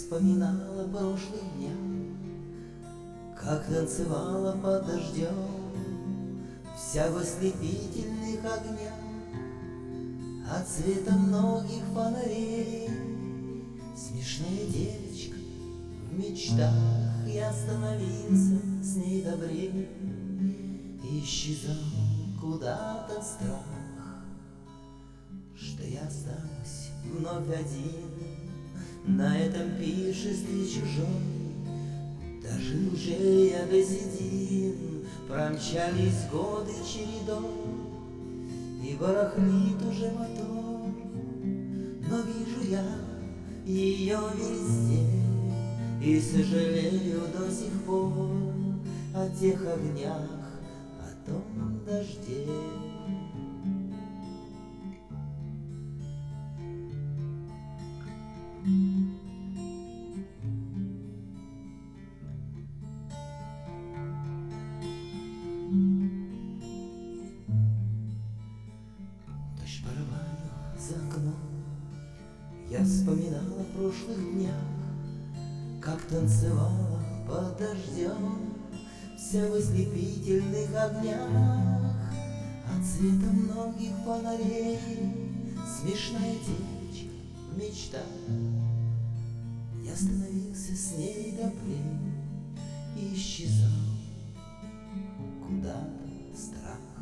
вспоминала прошлый дня, как танцевала под дождем, вся в ослепительных огнях, от цвета многих фонарей. Смешная девочка, в мечтах я становился с ней добрей, и исчезал куда-то страх, что я останусь вновь один на этом пиршестве чужом. Дожил же я до седин, промчались годы чередой, и барахлит уже мотор, но вижу я ее везде и сожалею до сих пор о тех огнях, о том дожде. Дождь барабанил за окном, я вспоминала о прошлых днях, как танцевала под дождем, вся в ослепительных огнях, от цвета многих фонарей. Смешная девочка в мечтах, я становился с ней до плеч и исчезал куда-то странно.